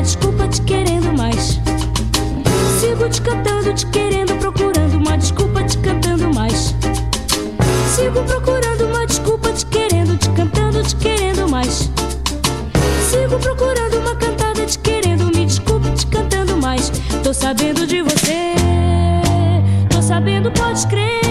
desculpa te querendo mais. Sigo te cantando, te querendo, procurando uma desculpa te cantando mais. Sigo procurando uma desculpa te querendo, te cantando, te querendo mais. Sigo procurando uma cantada te querendo, me desculpe te cantando mais. Tô sabendo de você, tô sabendo, pode crer.